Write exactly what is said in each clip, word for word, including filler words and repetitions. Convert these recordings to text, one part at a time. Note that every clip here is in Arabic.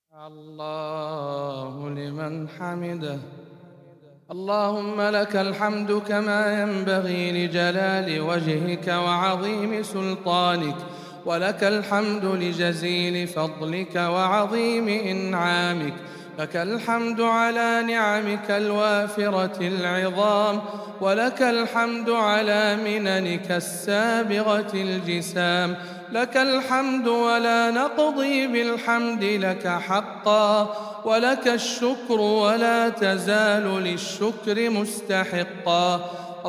الله لمن حمده. اللهم لك الحمد كما ينبغي لجلال وجهك وعظيم سلطانك، ولك الحمد لجزيل فضلك وعظيم إنعامك. لك الحمد على نعمك الوافرة العظام، ولك الحمد على مننك السابغة الجسام. لك الحمد ولا نقضي بالحمد لك حقا، ولك الشكر ولا تزال للشكر مستحقا.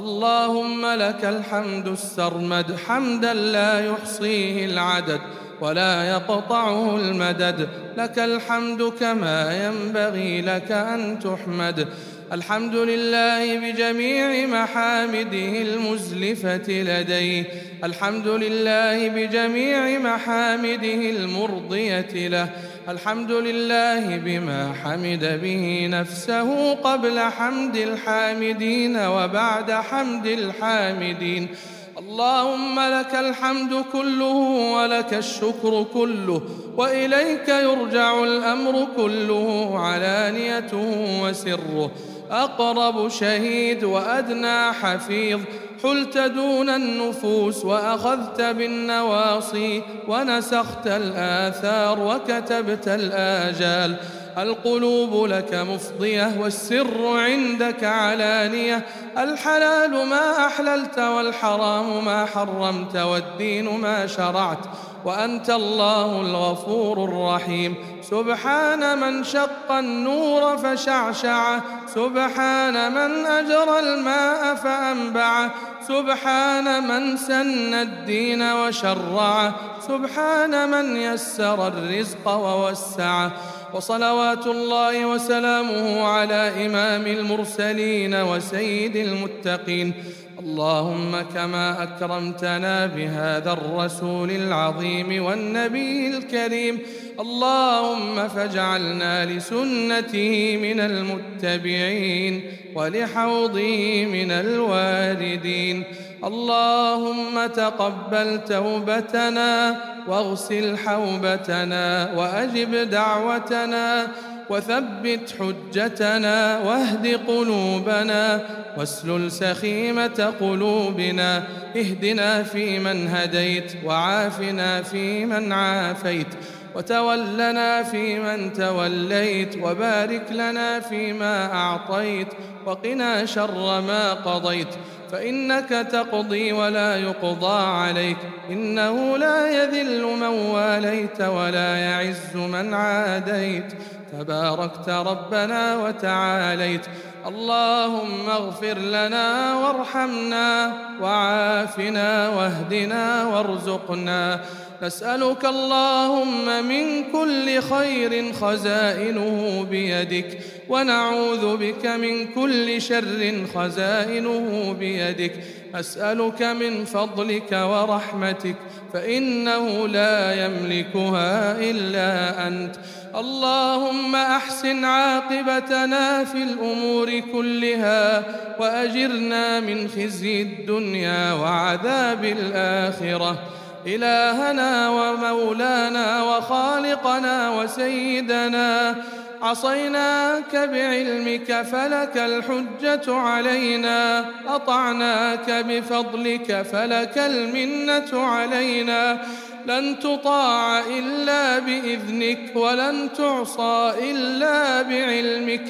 اللهم لك الحمد السرمد، حمدا لا يحصيه العدد ولا يقطعه المدد. لك الحمد كما ينبغي لك أن تحمد. الحمد لله بجميع محامده المزلفة لديه، الحمد لله بجميع محامده المرضية له، الحمد لله بما حمد به نفسه قبل حمد الحامدين وبعد حمد الحامدين. اللهم لك الحمد كله ولك الشكر كله، وإليك يرجع الأمر كله، علانيته وسره، أقرب شهيد وأدنى حفيظ. حلت دون النفوس وأخذت بالنواصي، ونسخت الآثار وكتبت الآجال. القلوب لك مفضية والسر عندك علانية، الحلال ما أحللت والحرام ما حرمت والدين ما شرعت، وأنت الله الغفور الرحيم. سبحان من شق النور فشعشعه، سبحان من أجرى الماء فأنبعه، سبحان من سن الدين وشرعه، سبحان من يسر الرزق ووسعه. وصلوات الله وسلامه على إمام المرسلين وسيد المتقين. اللهم كما أكرمتنا بهذا الرسول العظيم والنبي الكريم، اللهم فاجعلنا لسنته من المتبعين ولحوضه من الواردين. اللهم تقبل توبتنا واغسل حوبتنا وأجب دعوتنا وثبت حجتنا واهد قلوبنا واسلل سخيمة قلوبنا. اهدنا فيمن هديت، وعافنا فيمن عافيت، وتولنا فيمن توليت، وبارك لنا فيما أعطيت، وقنا شر ما قضيت، فإنك تقضي ولا يقضى عليك، إنه لا يذل من واليت ولا يعز من عاديت، تباركت ربنا وتعاليت. اللهم اغفر لنا وارحمنا وعافنا واهدنا وارزقنا. نسألك اللهم من كل خير خزائنه بيدك، ونعوذ بك من كل شر خزائنه بيدك. أسألك من فضلك ورحمتك، فإنه لا يملكها إلا أنت. اللهم أحسن عاقبتنا في الأمور كلها، وأجرنا من خزي الدنيا وعذاب الآخرة. إلهنا ومولانا وخالقنا وسيدنا، عصيناك بعلمك فلك الحجة علينا، أطعناك بفضلك فلك المنة علينا. لن تطاع إلا بإذنك، ولن تعصى إلا بعلمك.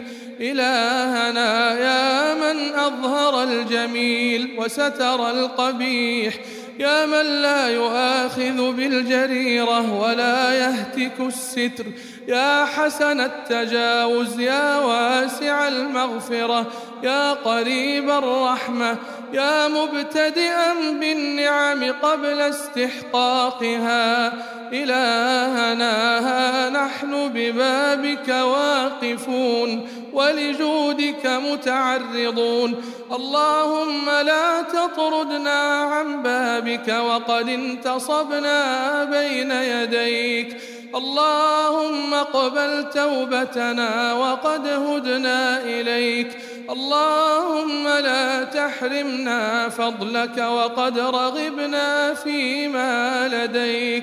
إلهنا يا من أظهر الجميل وستر القبيح، يا من لا يؤاخذ بالجريرة ولا يهتك الستر، يا حسن التجاوز، يا واسع المغفرة، يا قريب الرحمة، يا مبتدئا بالنعم قبل استحقاقها. إلهنا ها نحن ببابك واقفون، ولجودك متعرضون. اللهم لا تطردنا عن بابك وقد انتصبنا بين يديك. اللهم اقبل توبتنا وقد هدنا إليك. اللهم لا تحرمنا فضلك وقد رغبنا فيما لديك.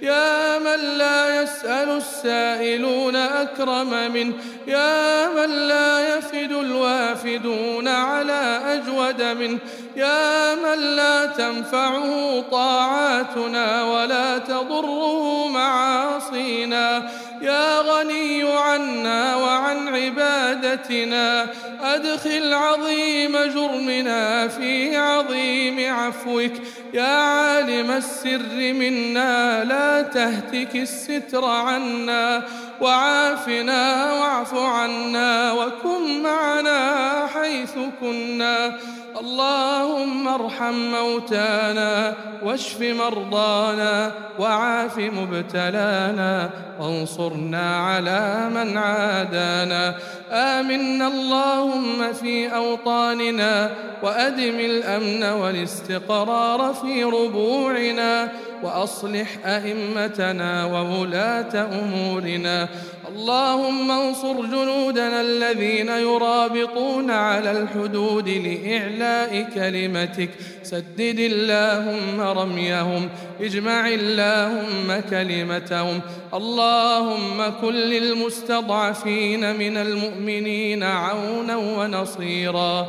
يا من لا يسأل السائلون أكرم منه، يا من لا يفد الوافدون على أجود منه، يا من لا تنفعه طاعاتنا ولا تضره معاصينا، يا غني عنا وعن عبادتنا، أدخل عظيم جرمنا في عظيم عفوك، يا عالم السر منا لا تهتك الستر عنا، وعافنا واعف عنا وكن معنا حيث كنا. اللهم ارحم موتانا واشف مرضانا وعاف مبتلانا وانصرنا على من عادانا. آمنا اللهم في أوطاننا وأدم الأمن والاستقرار في ربوعنا، وأصلح أئمتنا وولاة أمورنا. اللهم انصر جنودنا الذين يرابطون على الحدود لإعلاء كلمتك، سدد اللهم رميهم، اجمع اللهم كلمتهم. اللهم كن للمستضعفين من المؤمنين عونا ونصيرا.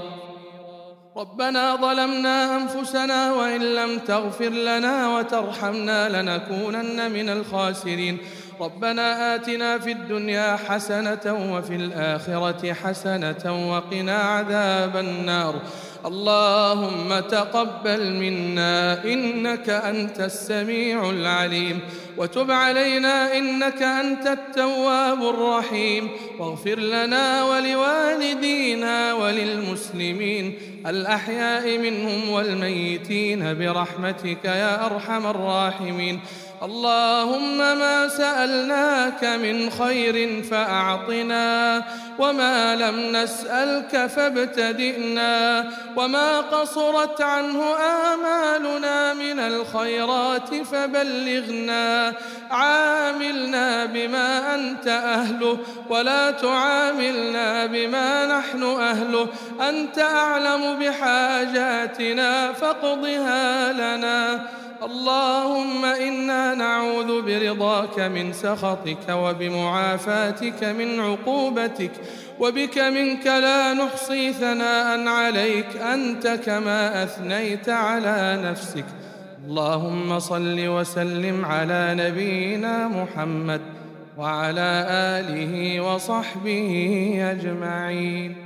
ربنا ظلمنا أنفسنا وإن لم تغفر لنا وترحمنا لنكونن من الخاسرين. ربنا آتنا في الدنيا حسنة وفي الآخرة حسنة وقنا عذاب النار. اللهم تقبل منا إنك أنت السميع العليم، وتب علينا إنك أنت التواب الرحيم، واغفر لنا ولوالدينا وللمسلمين الأحياء منهم والميتين برحمتك يا أرحم الراحمين. اللهم ما سألناك من خير فأعطنا، وما لم نسألك فابتدئنا، وما قصرت عنه آمالنا من الخيرات فبلغنا. عاملنا بما أنت أهله ولا تعاملنا بما نحن أهله. أنت أعلم بحاجاتنا فاقضها لنا. اللهم إنا نعوذ برضاك من سخطك وبمعافاتك من عقوبتك، وبك منك لا نحصي ثناء عليك أنت كما أثنيت على نفسك. اللهم صل وسلم على نبينا محمد وعلى آله وصحبه أجمعين.